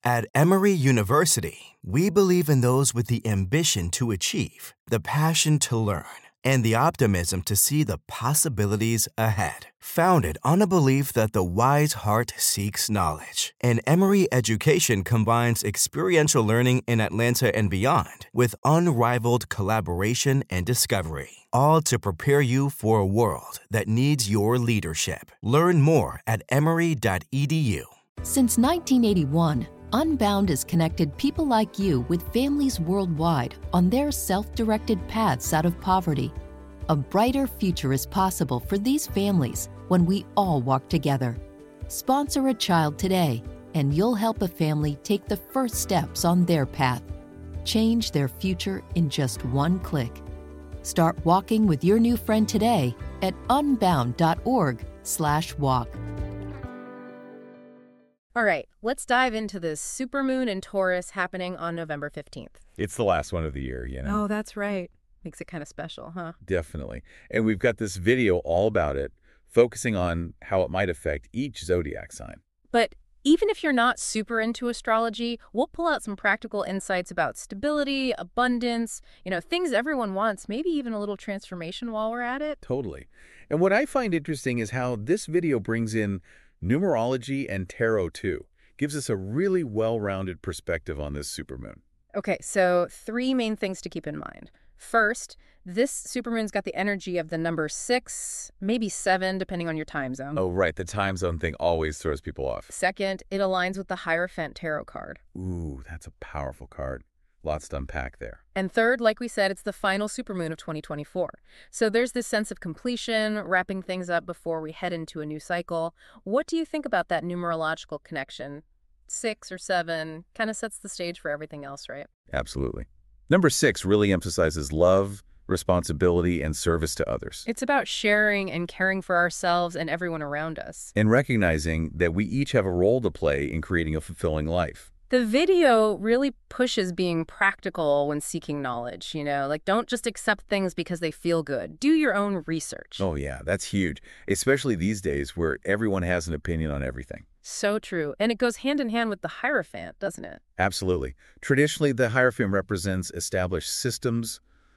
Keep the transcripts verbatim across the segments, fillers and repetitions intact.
At Emory University, we believe in those with the ambition to achieve, the passion to learn, and the optimism to see the possibilities ahead. Founded on a belief that the wise heart seeks knowledge, and Emory education combines experiential learning in Atlanta and beyond with unrivaled collaboration and discovery, all to prepare you for a world that needs your leadership. Learn more at emory dot e d u. Since nineteen eighty-one, Unbound has connected people like you with families worldwide on their self-directed paths out of poverty. A brighter future is possible for these families when we all walk together. Sponsor a child today, and you'll help a family take the first steps on their path. Change their future in just one click. Start walking with your new friend today at unbound dot org slash walk. All right, let's dive into this supermoon in Taurus happening on November fifteenth. It's the last one of the year, you know. Oh, that's right. Makes it kind of special, huh? Definitely. And we've got this video all about it, focusing on how it might affect each zodiac sign. But even if you're not super into astrology, we'll pull out some practical insights about stability, abundance, you know, things everyone wants, maybe even a little transformation while we're at it. Totally. And what I find interesting is how this video brings in numerology and tarot too. Gives us a really well-rounded perspective on this supermoon. Okay, so three main things to keep in mind. First, this supermoon's got the energy of the number six, maybe seven, depending on your time zone. Oh, right. The time zone thing always throws people off. Second, it aligns with the Hierophant tarot card. Ooh, that's a powerful card. Lots to unpack there. And third, like we said, it's the final supermoon of twenty twenty-four. So there's this sense of completion, wrapping things up before we head into a new cycle. What do you think about that numerological connection? Six or seven kind of sets the stage for everything else, right? Absolutely. Number six really emphasizes love, responsibility, and service to others. It's about sharing and caring for ourselves and everyone around us. And recognizing that we each have a role to play in creating a fulfilling life. The video really pushes being practical when seeking knowledge, you know, like don't just accept things because they feel good. Do your own research. Oh, yeah, that's huge, especially these days where everyone has an opinion on everything. So true. And it goes hand in hand with the Hierophant, doesn't it? Absolutely. Traditionally, the Hierophant represents established systems,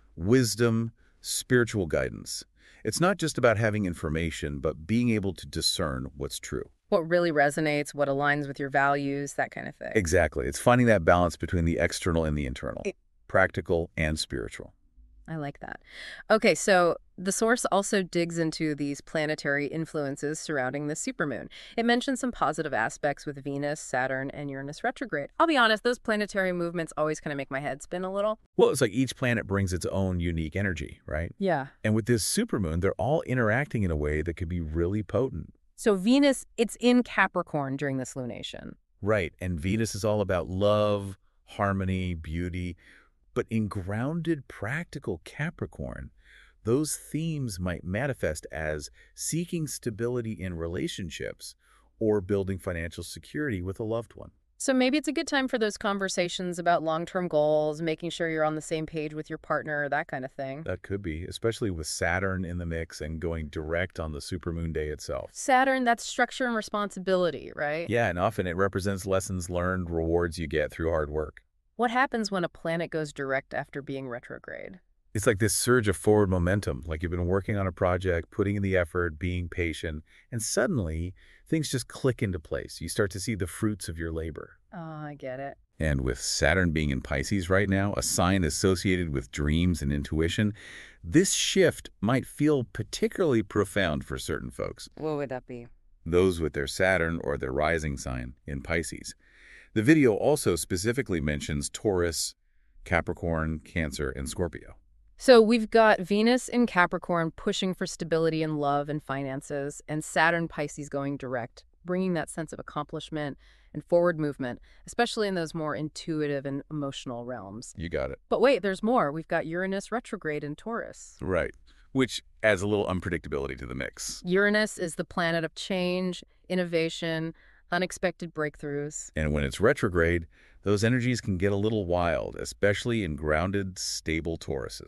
wisdom, spiritual guidance. It's not just about having information, but being able to discern what's true. What really resonates, what aligns with your values, that kind of thing. Exactly. It's finding that balance between the external and the internal, it, practical and spiritual. I like that. Okay, so the source also digs into these planetary influences surrounding the supermoon. It mentions some positive aspects with Venus, Saturn, and Uranus retrograde. I'll be honest, those planetary movements always kind of make my head spin a little. Well, it's like each planet brings its own unique energy, right? Yeah. And with this supermoon, they're all interacting in a way that could be really potent. So Venus, it's in Capricorn during this lunation. Right, and Venus is all about love, harmony, beauty. But in grounded, practical Capricorn, those themes might manifest as seeking stability in relationships or building financial security with a loved one. So maybe it's a good time for those conversations about long-term goals, making sure you're on the same page with your partner, that kind of thing. That could be, especially with Saturn in the mix and going direct on the supermoon day itself. Saturn, that's structure and responsibility, right? Yeah, and often it represents lessons learned, rewards you get through hard work. What happens when a planet goes direct after being retrograde? It's like this surge of forward momentum, like you've been working on a project, putting in the effort, being patient, and suddenly things just click into place. You start to see the fruits of your labor. Oh, I get it. And with Saturn being in Pisces right now, a sign associated with dreams and intuition, this shift might feel particularly profound for certain folks. What would that be? Those with their Saturn or their rising sign in Pisces. The video also specifically mentions Taurus, Capricorn, Cancer, and Scorpio. So we've got Venus in Capricorn pushing for stability in love and finances, and Saturn Pisces going direct, bringing that sense of accomplishment and forward movement, especially in those more intuitive and emotional realms. You got it. But wait, there's more. We've got Uranus retrograde in Taurus. Right, which adds a little unpredictability to the mix. Uranus is the planet of change, innovation, unexpected breakthroughs. And when it's retrograde, those energies can get a little wild, especially in grounded, stable Tauruses.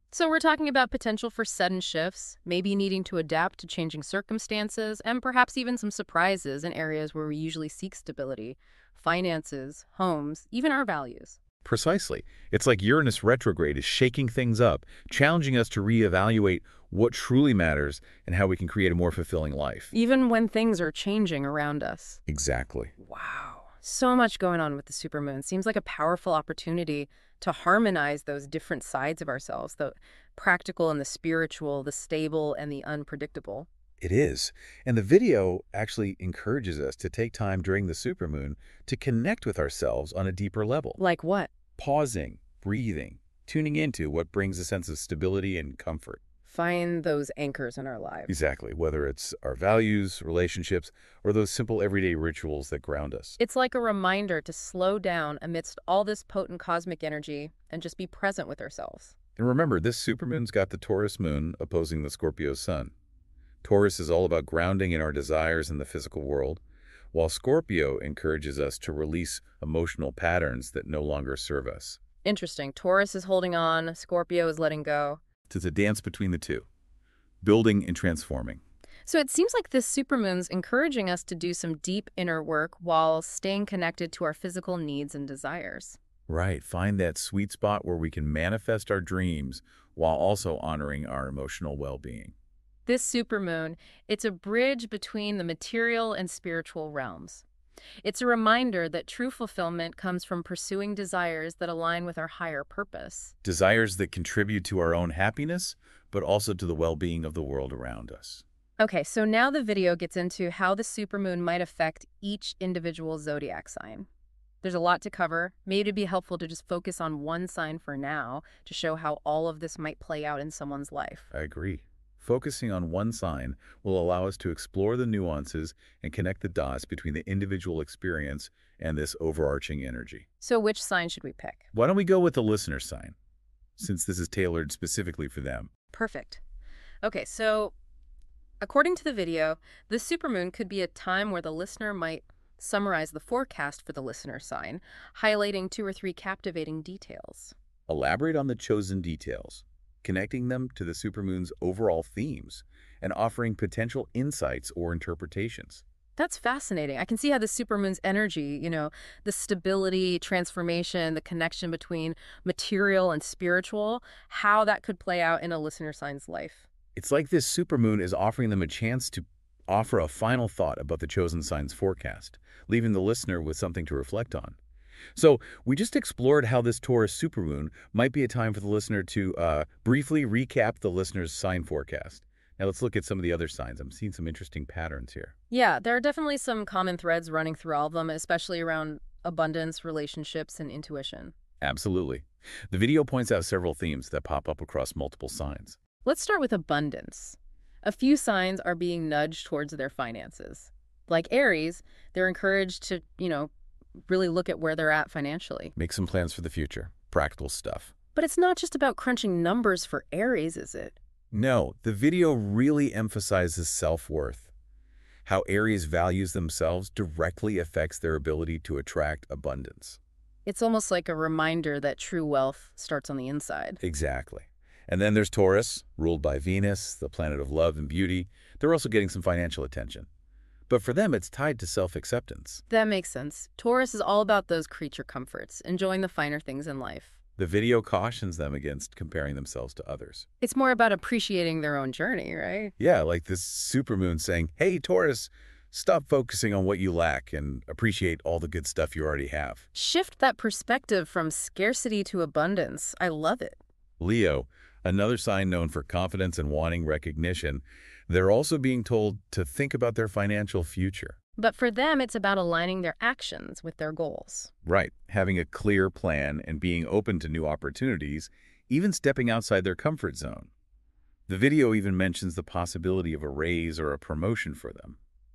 So we're talking about potential for sudden shifts, maybe needing to adapt to changing circumstances, and perhaps even some surprises in areas where we usually seek stability, finances, homes, even our values. Precisely. It's like Uranus retrograde is shaking things up, challenging us to reevaluate what truly matters and how we can create a more fulfilling life. Even when things are changing around us. Exactly. Wow. So much going on with the supermoon. Seems like a powerful opportunity to harmonize those different sides of ourselves, the practical and the spiritual, the stable and the unpredictable. It is. And the video actually encourages us to take time during the supermoon to connect with ourselves on a deeper level. Like what? Pausing, breathing, tuning into what brings a sense of stability and comfort. Find those anchors in our lives. Exactly, whether it's our values, relationships, or those simple everyday rituals that ground us. It's like a reminder to slow down amidst all this potent cosmic energy and just be present with ourselves. And remember, this supermoon's got the Taurus moon opposing the Scorpio sun. Taurus is all about grounding in our desires in the physical world, while Scorpio encourages us to release emotional patterns that no longer serve us. Interesting. Taurus is holding on, Scorpio is letting go. It's a dance between the two, building and transforming. So it seems like this supermoon's encouraging us to do some deep inner work while staying connected to our physical needs and desires. Right. Find that sweet spot where we can manifest our dreams while also honoring our emotional well-being. This supermoon, it's a bridge between the material and spiritual realms. It's a reminder that true fulfillment comes from pursuing desires that align with our higher purpose. Desires that contribute to our own happiness, but also to the well-being of the world around us. Okay, so now the video gets into how the supermoon might affect each individual zodiac sign. There's a lot to cover. Maybe it'd be helpful to just focus on one sign for now to show how all of this might play out in someone's life. I agree. Focusing on one sign will allow us to explore the nuances and connect the dots between the individual experience and this overarching energy. So which sign should we pick? Why don't we go with the listener sign, since this is tailored specifically for them? Perfect. Okay, so according to the video, the supermoon could be a time where the listener might summarize the forecast for the listener sign, highlighting two or three captivating details. Elaborate on the chosen details, connecting them to the supermoon's overall themes, and offering potential insights or interpretations. That's fascinating. I can see how the supermoon's energy, you know, the stability, transformation, the connection between material and spiritual, how that could play out in a listener sign's life. It's like this supermoon is offering them a chance to offer a final thought about the chosen sign's forecast, leaving the listener with something to reflect on. So we just explored how this Taurus supermoon might be a time for the listener to uh, briefly recap the listener's sign forecast. Now let's look at some of the other signs. I'm seeing some interesting patterns here. Yeah, there are definitely some common threads running through all of them, especially around abundance, relationships, and intuition. Absolutely. The video points out several themes that pop up across multiple signs. Let's start with abundance. A few signs are being nudged towards their finances. Like Aries, they're encouraged to, you know, really look at where they're at financially. Make some plans for the future. Practical stuff. But it's not just about crunching numbers for Aries, is it? No, the video really emphasizes self-worth. How Aries values themselves directly affects their ability to attract abundance. It's almost like a reminder that true wealth starts on the inside. Exactly. And then there's Taurus, ruled by Venus, the planet of love and beauty. They're also getting some financial attention. But for them, it's tied to self-acceptance. That makes sense. Taurus is all about those creature comforts, enjoying the finer things in life. The video cautions them against comparing themselves to others. It's more about appreciating their own journey, right? Yeah, like this supermoon saying, hey, Taurus, stop focusing on what you lack and appreciate all the good stuff you already have. Shift that perspective from scarcity to abundance. I love it. Leo, another sign known for confidence and wanting recognition, they're also being told to think about their financial future. But for them, it's about aligning their actions with their goals. Right. Having a clear plan and being open to new opportunities, even stepping outside their comfort zone. The video even mentions the possibility of a raise or a promotion for them.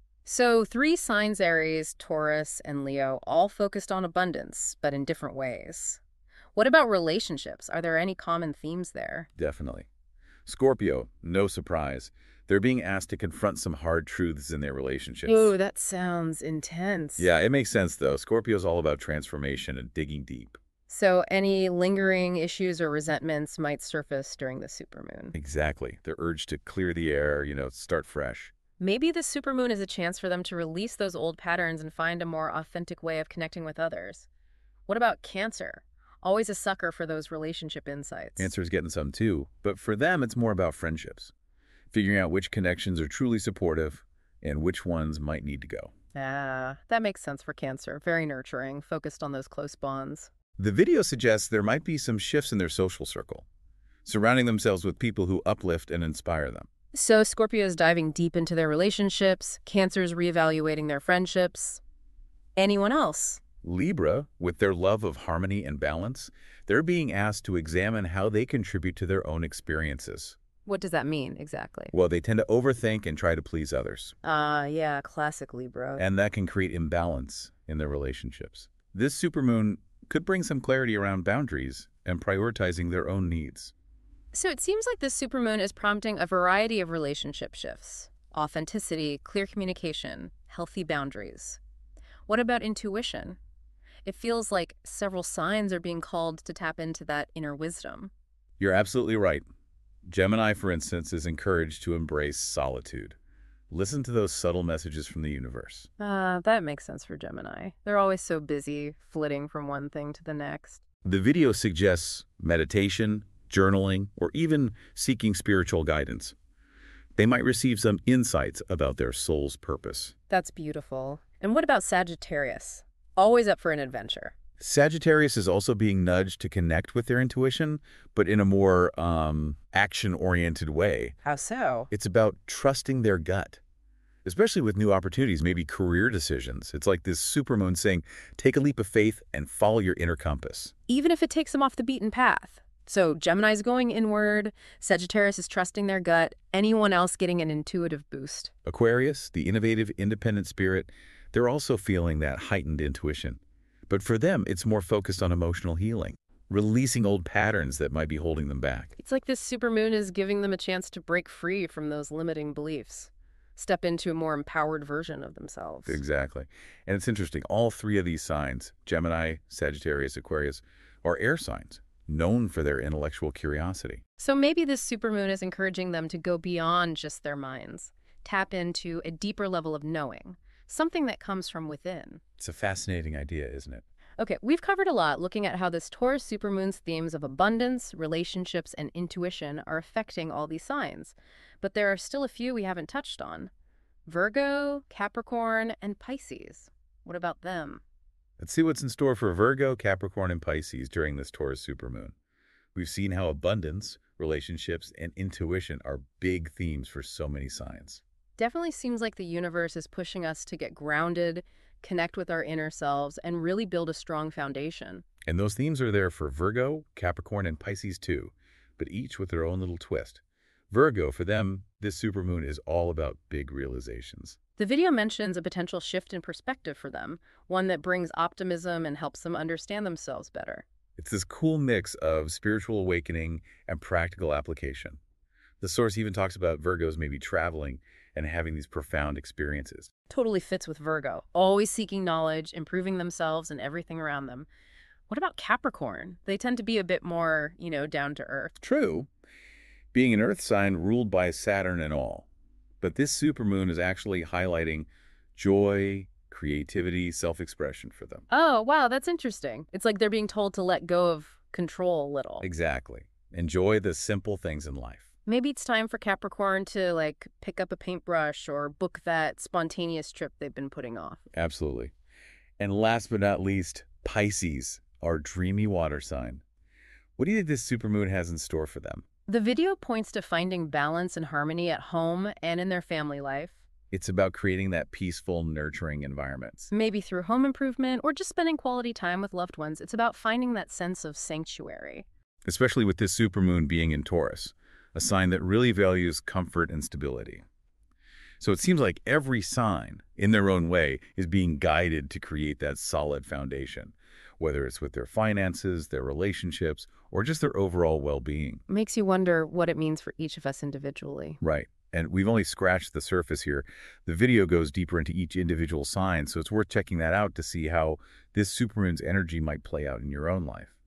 So three signs, Aries, Taurus, and Leo, all focused on abundance, but in different ways. What about relationships? Are there any common themes there? Definitely. Scorpio, no surprise. They're being asked to confront some hard truths in their relationships. Ooh, that sounds intense. Yeah, it makes sense, though. Scorpio's all about transformation and digging deep. So any lingering issues or resentments might surface during the supermoon. Exactly. The urge to clear the air, you know, start fresh. Maybe the supermoon is a chance for them to release those old patterns and find a more authentic way of connecting with others. What about Cancer? Always a sucker for those relationship insights. Cancer's getting some too, but for them, it's more about friendships. Figuring out which connections are truly supportive and which ones might need to go. Ah, that makes sense for Cancer. Very nurturing, focused on those close bonds. The video suggests there might be some shifts in their social circle, surrounding themselves with people who uplift and inspire them. So Scorpio is diving deep into their relationships, Cancer's reevaluating their friendships. Anyone else? Libra, with their love of harmony and balance, they're being asked to examine how they contribute to their own experiences. What does that mean, exactly? Well, they tend to overthink and try to please others, Ah, uh, yeah, classic Libra. and that can create imbalance in their relationships. This supermoon could bring some clarity around boundaries and prioritizing their own needs. So it seems like this supermoon is prompting a variety of relationship shifts. Authenticity, clear communication, healthy boundaries. What about intuition? It feels like several signs are being called to tap into that inner wisdom. You're absolutely right. Gemini, for instance, is encouraged to embrace solitude. Listen to those subtle messages from the universe. Ah, uh, that makes sense for Gemini. They're always so busy, flitting from one thing to the next. The video suggests meditation, journaling, or even seeking spiritual guidance. They might receive some insights about their soul's purpose. That's beautiful. And what about Sagittarius? Always up for an adventure. Sagittarius is also being nudged to connect with their intuition, but in a more um, action-oriented way. How so? It's about trusting their gut, especially with new opportunities, maybe career decisions. It's like this supermoon saying, take a leap of faith and follow your inner compass. Even if it takes them off the beaten path. So Gemini's going inward, Sagittarius is trusting their gut, anyone else getting an intuitive boost. Aquarius, the innovative, independent spirit, they're also feeling that heightened intuition. But for them, it's more focused on emotional healing, releasing old patterns that might be holding them back. It's like this supermoon is giving them a chance to break free from those limiting beliefs, step into a more empowered version of themselves. Exactly. And it's interesting, all three of these signs, Gemini, Sagittarius, Aquarius, are air signs, known for their intellectual curiosity. So maybe this supermoon is encouraging them to go beyond just their minds, tap into a deeper level of knowing, something that comes from within. It's a fascinating idea, isn't it? Okay, we've covered a lot looking at how this Taurus supermoon's themes of abundance, relationships, and intuition are affecting all these signs. But there are still a few we haven't touched on. Virgo, Capricorn, and Pisces. What about them? Let's see what's in store for Virgo, Capricorn, and Pisces during this Taurus supermoon. We've seen how abundance, relationships, and intuition are big themes for so many signs. Definitely seems like the universe is pushing us to get grounded, connect with our inner selves, and really build a strong foundation. And those themes are there for Virgo, Capricorn, and Pisces too, but each with their own little twist. Virgo, for them, this supermoon is all about big realizations. The video mentions a potential shift in perspective for them, one that brings optimism and helps them understand themselves better. It's this cool mix of spiritual awakening and practical application. The source even talks about Virgos maybe traveling and having these profound experiences. Totally fits with Virgo, always seeking knowledge, improving themselves and everything around them. What about Capricorn? They tend to be a bit more, you know, down to earth. True, being an earth sign ruled by Saturn and all. But this supermoon is actually highlighting joy, creativity, self-expression for them. Oh, wow, that's interesting. It's like they're being told to let go of control a little. Exactly. Enjoy the simple things in life. Maybe it's time for Capricorn to, like, pick up a paintbrush or book that spontaneous trip they've been putting off. Absolutely. And last but not least, Pisces, our dreamy water sign. What do you think this supermoon has in store for them? The video points to finding balance and harmony at home and in their family life. It's about creating that peaceful, nurturing environment. Maybe through home improvement or just spending quality time with loved ones. It's about finding that sense of sanctuary. Especially with this supermoon being in Taurus, a sign that really values comfort and stability. So it seems like every sign, in their own way, is being guided to create that solid foundation, whether it's with their finances, their relationships, or just their overall well-being. Makes you wonder what it means for each of us individually. Right. And we've only scratched the surface here. The video goes deeper into each individual sign, so it's worth checking that out to see how this supermoon's energy might play out in your own life.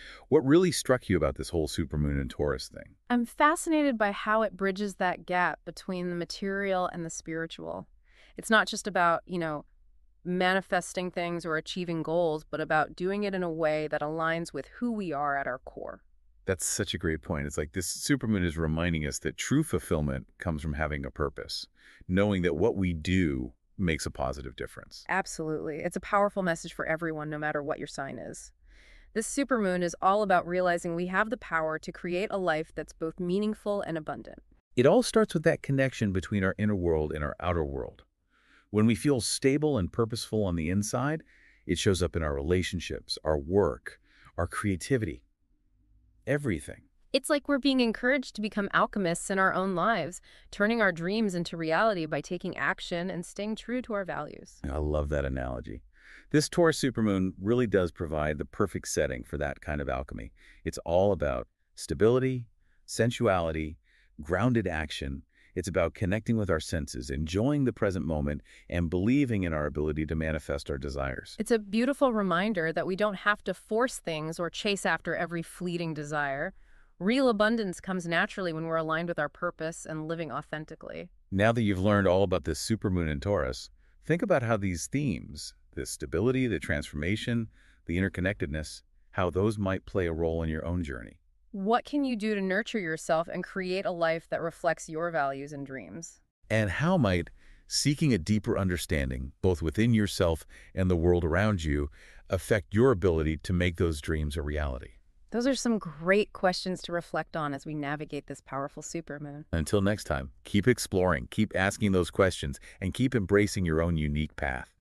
What really struck you about this whole supermoon and Taurus thing? I'm fascinated by how it bridges that gap between the material and the spiritual. It's not just about, you know, manifesting things or achieving goals, but about doing it in a way that aligns with who we are at our core. That's such a great point. It's like this supermoon is reminding us that true fulfillment comes from having a purpose, knowing that what we do makes a positive difference. Absolutely. It's a powerful message for everyone, no matter what your sign is. This supermoon is all about realizing we have the power to create a life that's both meaningful and abundant. It all starts with that connection between our inner world and our outer world. When we feel stable and purposeful on the inside, it shows up in our relationships, our work, our creativity, everything. It's like we're being encouraged to become alchemists in our own lives, turning our dreams into reality by taking action and staying true to our values. I love that analogy. This Taurus supermoon really does provide the perfect setting for that kind of alchemy. It's all about stability, sensuality, grounded action. It's about connecting with our senses, enjoying the present moment, and believing in our ability to manifest our desires. It's a beautiful reminder that we don't have to force things or chase after every fleeting desire. Real abundance comes naturally when we're aligned with our purpose and living authentically. Now that you've learned all about this supermoon in Taurus, think about how these themes, the stability, the transformation, the interconnectedness, how those might play a role in your own journey. What can you do to nurture yourself and create a life that reflects your values and dreams? And how might seeking a deeper understanding, both within yourself and the world around you, affect your ability to make those dreams a reality? Those are some great questions to reflect on as we navigate this powerful supermoon. Until next time, keep exploring, keep asking those questions, and keep embracing your own unique path.